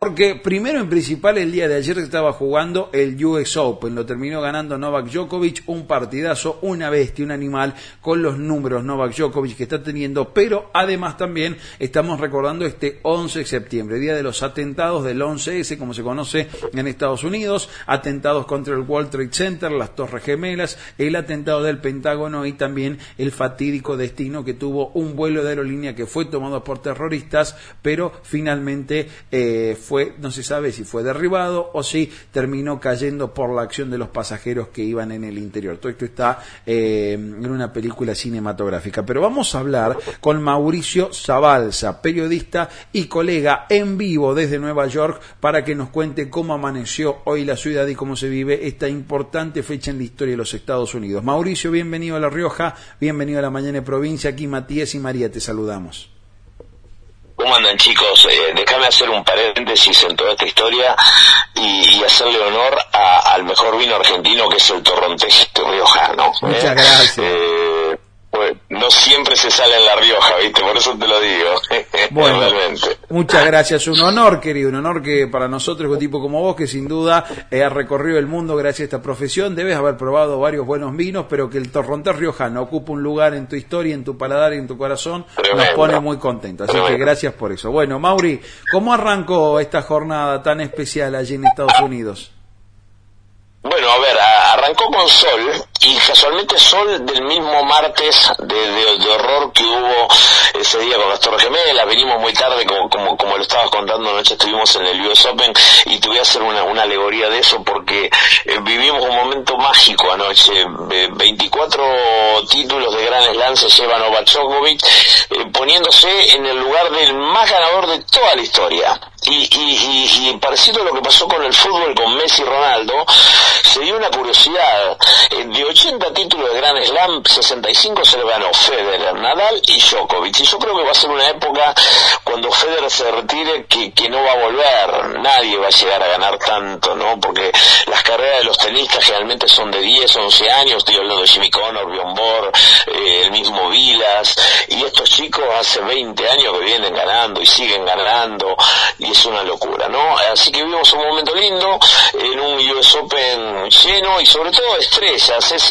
Porque primero en principal el día de ayer se estaba jugando el US Open, lo terminó ganando Novak Djokovic, un partidazo, una bestia, un animal, con los números Novak Djokovic que está teniendo, pero además también estamos recordando este 11 de septiembre, día de los atentados del 11S, como se conoce en Estados Unidos, atentados contra el World Trade Center, las Torres Gemelas, el atentado del Pentágono y también el fatídico destino que tuvo un vuelo de aerolínea que fue tomado por terroristas, pero finalmente no se sabe si fue derribado o si terminó cayendo por la acción de los pasajeros que iban en el interior. Todo esto está en una película cinematográfica. Pero vamos a hablar con Mauricio Zabalza, periodista y colega en vivo desde Nueva York, para que nos cuente cómo amaneció hoy la ciudad y cómo se vive esta importante fecha en la historia de los Estados Unidos. Mauricio, bienvenido a La Rioja, bienvenido a La Mañana de Provincia. Aquí Matías y María te saludamos. ¿Cómo andan, chicos? Déjame hacer un paréntesis en toda esta historia y hacerle honor al mejor vino argentino, que es el Torrontés riojano. Muchas gracias. Pues, no siempre se sale en La Rioja, ¿viste? Por eso te lo digo. Bueno, realmente. Muchas gracias. Un honor, querido, un honor que para nosotros, un tipo como vos, que sin duda ha recorrido el mundo gracias a esta profesión, debes haber probado varios buenos vinos, pero que el Torrontés riojano ocupa un lugar en tu historia, en tu paladar y en tu corazón, tremendo, nos pone muy contentos. Así tremendo. Que gracias por eso. Bueno, Mauri, ¿cómo arrancó esta jornada tan especial allí en Estados Unidos? Bueno, a ver, arrancó con sol, y casualmente sol del mismo martes de horror que hubo ese día con las Torres Gemelas. Venimos muy tarde, como lo estabas contando anoche, estuvimos en el US Open, y te voy a hacer una alegoría de eso, porque vivimos un momento mágico anoche. 24 títulos de Grand Slam se lleva Novak Djokovic, poniéndose en el lugar del más ganador de toda la historia. Y parecido a lo que pasó con el fútbol, con Messi y Ronaldo, se dio una curiosidad. De 80 títulos de Grand Slam, 65 se le ganó Federer, Nadal y Djokovic. Y yo creo que va a ser una época, cuando Federer se retire, que no va a volver. Nadie va a llegar a ganar tanto, ¿no? Porque las carreras de los tenistas generalmente son de 10, 11 años. Estoy hablando de Jimmy Connor, Bjorn Borg, el mismo Vilas. Y estos chicos hace 20 años que vienen ganando y siguen ganando. Y es una locura, ¿no? Así que vivimos un momento lindo en un US Open lleno, y sobre todo estrellas. Es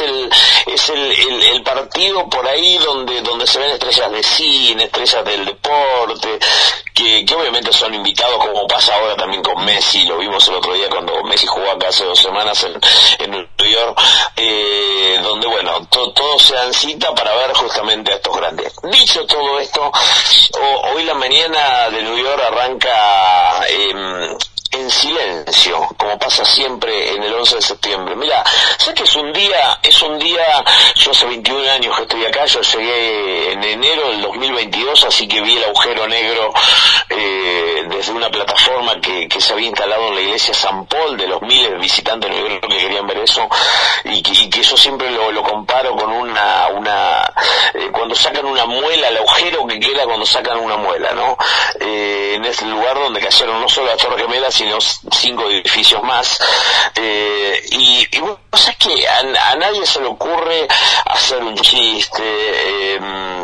el partido por ahí donde se ven estrellas de cine, estrellas del deporte, que obviamente son invitados, como pasa ahora también con Messi. Lo vimos el otro día cuando Messi jugó acá hace 2 semanas en New York, donde bueno, todos se dan cita para ver justamente a estos grandes. Dicho todo esto, hoy la mañana de New York arranca en silencio, como pasa siempre en el 11 de septiembre. Mira, sé que es un día, yo hace 21 años que estoy acá, yo llegué en enero del 2022, así que vi el agujero negro desde una plataforma que se había instalado en la iglesia San Paul, de los miles de visitantes que querían ver eso, y que yo siempre lo comparo con cuando sacan una muela, el agujero que queda cuando sacan una muela, ¿no? En ese lugar donde cayeron no solo las Torres Gemelas, sino 5 edificios más, y bueno, es que a nadie se le ocurre hacer un chiste,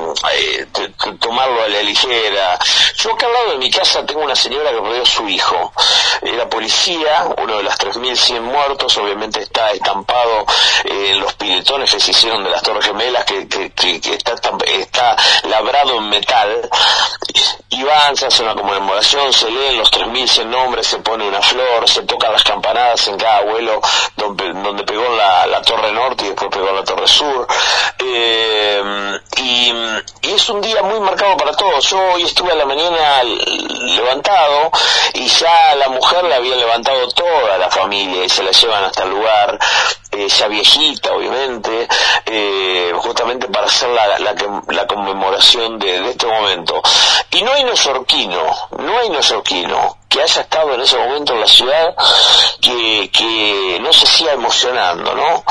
tomarlo a la ligera. Yo acá al lado de mi casa tengo una señora que perdió a su hijo. Era policía, uno de los 3.100 muertos, obviamente está estampado en los piletones que se hicieron de las Torres Gemelas, que está labrado en metal, y van, se hace una conmemoración, se leen los 3.100 nombres, se pone una flor, se tocan las campanadas en cada vuelo donde pegó la Torre Norte y después pegó la Torre Sur, y es un día muy marcado para todos. Yo hoy estuve a la mañana levantado, y ya la mujer la había levantado toda la familia y se la llevan hasta el lugar, ya viejita obviamente, justamente para hacer la conmemoración de este momento. Y no hay neoyorquino que haya estado en ese momento en la ciudad que no se siga emocionando, ¿no?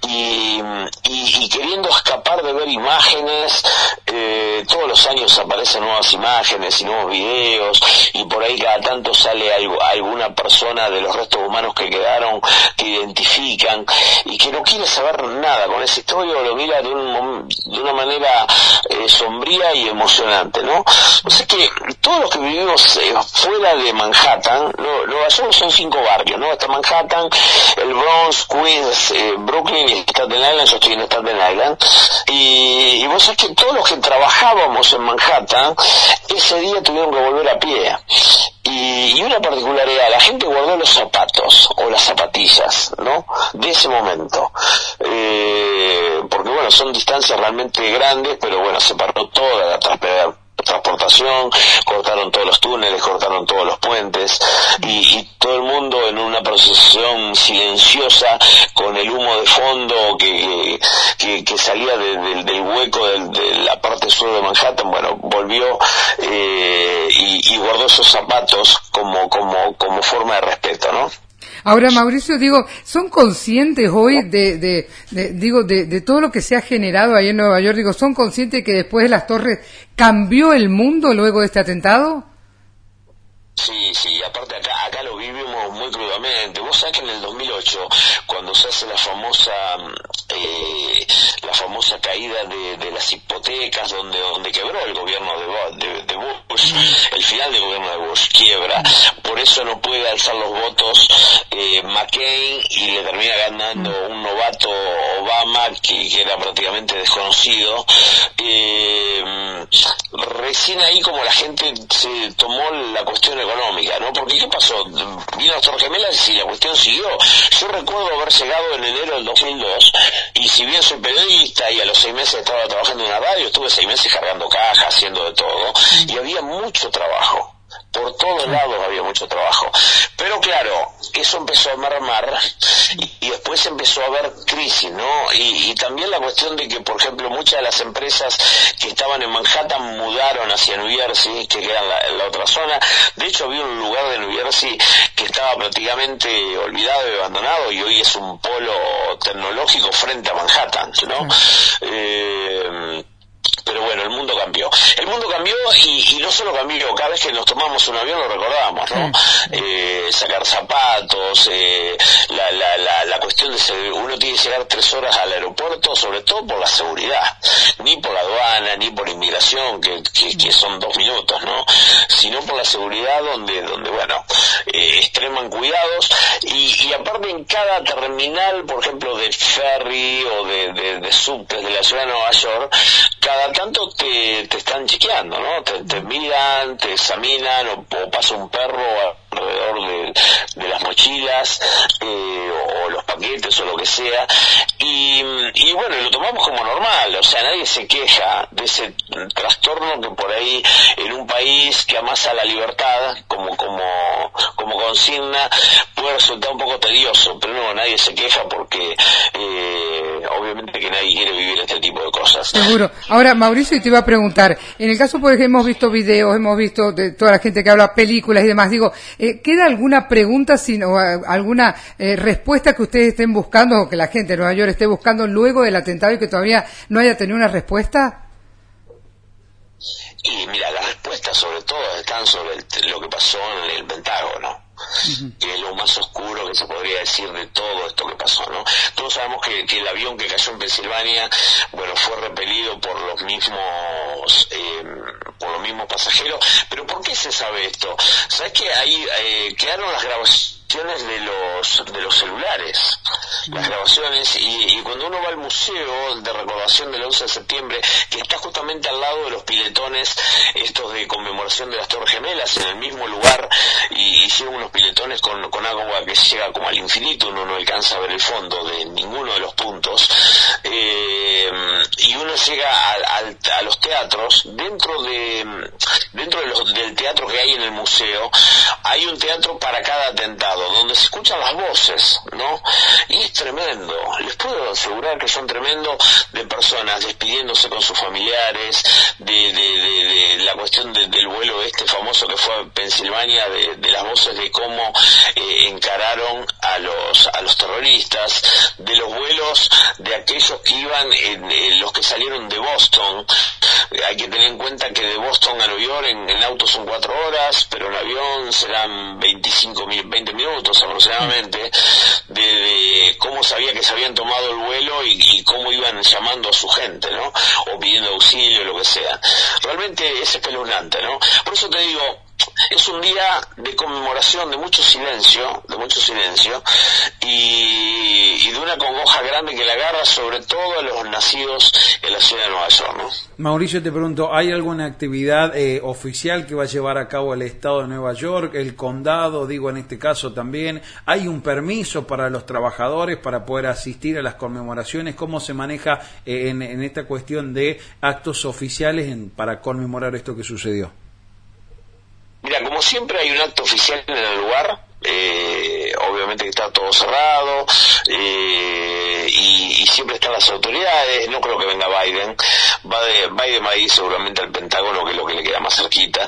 Y queriendo escapar de ver imágenes. Todos los años aparecen nuevas imágenes y nuevos videos, y por ahí cada tanto sale alguna persona de los restos humanos que quedaron, que identifican, y que no quiere saber nada con esa historia, o lo mira de una manera sombría y emocionante, ¿no? O sea que todos los que vivimos fuera de Manhattan, Manhattan. Nueva York son 5 barrios, ¿no? Está Manhattan, el Bronx, Queens, Brooklyn y Staten Island. Yo estoy en Staten Island. Y vos sabés que todos los que trabajábamos en Manhattan, ese día tuvieron que volver a pie. Y una particularidad, la gente guardó los zapatos o las zapatillas, ¿no? De ese momento. Porque bueno, son distancias realmente grandes, pero bueno, se paró toda la transportación, cortaron todos los túneles, cortaron todos los puentes y todo el mundo en una procesión silenciosa con el humo de fondo que salía del hueco de la parte sur de Manhattan. Bueno, volvió y guardó esos zapatos como forma de respeto, ¿no? Ahora, Mauricio, digo, ¿son conscientes hoy de todo lo que se ha generado ahí en Nueva York? Digo, ¿son conscientes que después de las torres cambió el mundo luego de este atentado? Sí, aparte acá lo vivimos muy crudamente. Vos sabés que en el 2008, cuando se hace la famosa caída de las hipotecas, donde quebró el gobierno de Bush, el final del gobierno de Bush quiebra, por eso no puede alzar los votos McCain y le termina ganando un novato Obama que era prácticamente desconocido. Recién ahí como la gente se tomó la cuestión económica, ¿no? Porque ¿qué pasó? Vino las Torres Gemelas y la cuestión siguió. Yo recuerdo haber llegado en enero del 2002 y si bien soy periodista y a los 6 meses estaba trabajando en una radio, estuve 6 meses cargando cajas, haciendo de todo y había mucho trabajo. Por todos lados había mucho trabajo. Pero claro, eso empezó a mermar y después empezó a haber crisis, ¿no? Y también la cuestión de que, por ejemplo, muchas de las empresas que estaban en Manhattan mudaron hacia New Jersey, que queda en la otra zona. De hecho, había un lugar de New Jersey que estaba prácticamente olvidado y abandonado y hoy es un polo tecnológico frente a Manhattan, ¿no? Pero bueno, el mundo cambió. El mundo cambió y no solo cambió, cada vez que nos tomamos un avión lo recordamos, ¿no? Sacar zapatos, la cuestión de uno tiene que llegar 3 horas al aeropuerto, sobre todo por la seguridad, ni por la aduana, ni por inmigración, que son 2 minutos, ¿no? Sino por la seguridad donde bueno, extreman cuidados y aparte en cada terminal, por ejemplo, de ferry o de subtes de la ciudad de Nueva York, cada tanto te están chequeando, ¿no? Te miran, te examinan o pasa un perro alrededor de las mochilas o los paquetes o lo que sea y bueno, lo tomamos como normal, o sea, nadie se queja de ese trastorno que por ahí en un país que amasa la libertad como consigna puede resultar un poco tedioso, pero no, nadie se queja porque obviamente que nadie quiere vivir este tipo de cosas. Seguro. Ahora, Mauricio, te iba a preguntar, en el caso, por ejemplo, hemos visto videos, hemos visto de toda la gente que habla películas y demás, digo, ¿queda alguna pregunta o alguna respuesta que ustedes estén buscando o que la gente de Nueva York esté buscando luego del atentado y que todavía no haya tenido una respuesta? Y mira, las respuestas sobre todo están sobre lo que pasó en el Pentágono, que es lo más oscuro que se podría decir de todo esto que pasó, ¿no? Todos sabemos que el avión que cayó en Pensilvania, bueno, fue repelido por los mismos pasajeros, pero ¿por qué se sabe esto? ¿Sabes que ahí quedaron las grabaciones de los celulares? Las grabaciones y cuando uno va al museo de recordación del 11 de septiembre, que está justamente al lado de los piletones estos de conmemoración de las Torres Gemelas, en el mismo lugar, y hicieron unos piletones con agua que llega como al infinito, uno no alcanza a ver el fondo de ninguno de los puntos, y uno llega a los teatros, dentro del teatro que hay en el museo, hay un teatro para cada atentado, donde se escuchan las voces, ¿no? Y es tremendo, les puedo asegurar que son tremendo, de personas despidiéndose con sus familiares, de la cuestión del vuelo famoso que fue a Pensilvania, de las voces de cómo encararon a los terroristas, de los vuelos de aquellos que iban, los que salieron de Boston. Hay que tener en cuenta que de Boston a Nueva York en auto son 4 horas, pero en avión serán 20 minutos aproximadamente, de cómo sabía que se habían tomado el vuelo y cómo iban llamando a su gente, ¿no? O pidiendo auxilio, lo que sea. Realmente es espeluznante, ¿no? Por eso te digo, es un día de conmemoración, de mucho silencio, y de una congoja grande que le agarra sobre todo a los nacidos en la ciudad de Nueva York, ¿no? Mauricio, te pregunto, ¿hay alguna actividad oficial que va a llevar a cabo el Estado de Nueva York, el condado, digo en este caso también? ¿Hay un permiso para los trabajadores para poder asistir a las conmemoraciones? ¿Cómo se maneja en esta cuestión de actos oficiales para conmemorar esto que sucedió? Mira, como siempre hay un acto oficial en el lugar, obviamente que está todo cerrado, y siempre están las autoridades. No creo que venga Biden, Biden va a ir seguramente al Pentágono, que es lo que le queda más cerquita,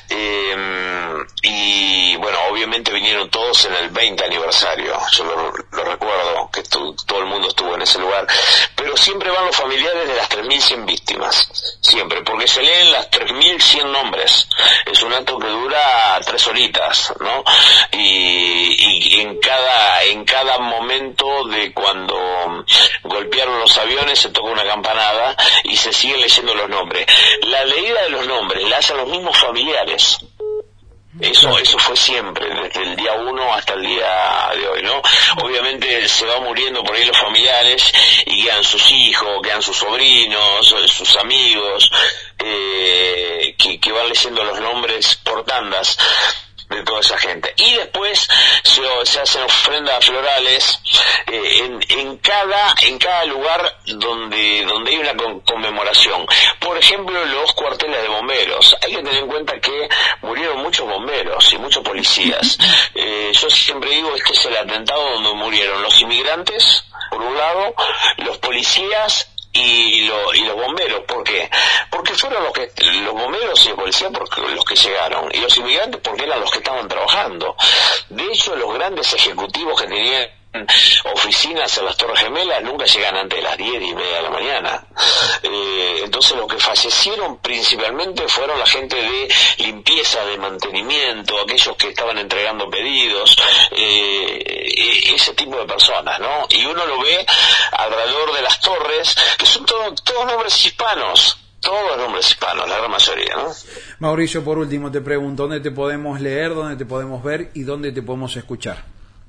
y bueno, obviamente vinieron todos en el 20 aniversario, yo lo recuerdo, que todo el mundo estuvo en ese lugar, pero siempre van los familiares de las 3.100 víctimas, siempre, porque se leen las 3.100 nombres. Es un acto que dura 3 horitas, ¿no? Y en cada momento de cuando golpearon los aviones se toca una campanada y se siguen leyendo los nombres. La leída de los nombres la hacen los mismos familiares. Eso fue siempre, desde el día 1 hasta el día de hoy, ¿no? Obviamente se van muriendo por ahí los familiares y quedan sus hijos, quedan sus sobrinos, sus amigos, que van leyendo los nombres por tandas de toda esa gente. Y después se hacen ofrendas florales en cada lugar donde hay una conmemoración. Por ejemplo, los cuarteles de bomberos. Hay que tener en cuenta que murieron muchos bomberos y muchos policías. Yo siempre digo, este es el atentado donde murieron los inmigrantes, por un lado, los policías y los bomberos. ¿Por qué? Porque fueron los bomberos y los policías los que llegaron, y los inmigrantes porque eran los que estaban trabajando. De hecho, los grandes ejecutivos que tenían oficinas en las Torres Gemelas nunca llegan antes de las 10:30 de la mañana. Entonces los que fallecieron principalmente fueron la gente de limpieza, de mantenimiento, aquellos que estaban entregando pedidos, ese tipo de personas, ¿no? Y uno lo ve alrededor de las torres, que son todos nombres hispanos. Todos nombres hispanos, la gran mayoría, ¿no? Mauricio, por último te pregunto, ¿dónde te podemos leer, dónde te podemos ver y dónde te podemos escuchar?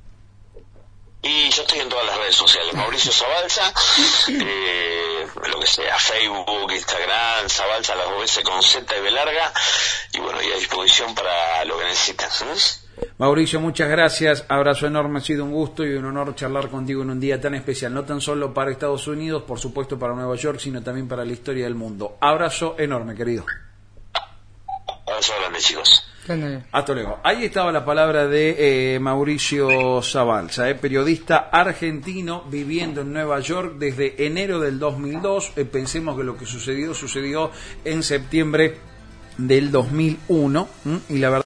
Y yo estoy en todas las redes sociales, Mauricio Zabalza, lo que sea, Facebook, Instagram, Zabalza las 2 veces con Z y B larga, y bueno, y a disposición para lo que necesitan. Mauricio, muchas gracias, abrazo enorme, ha sido un gusto y un honor charlar contigo en un día tan especial, no tan solo para Estados Unidos, por supuesto para Nueva York, sino también para la historia del mundo. Abrazo enorme, querido. Abrazo grande, chicos. Hasta luego. Ahí estaba la palabra de Mauricio Zabalza, periodista argentino viviendo en Nueva York desde enero del 2002. Pensemos que lo que sucedió en septiembre del 2001, y la verdad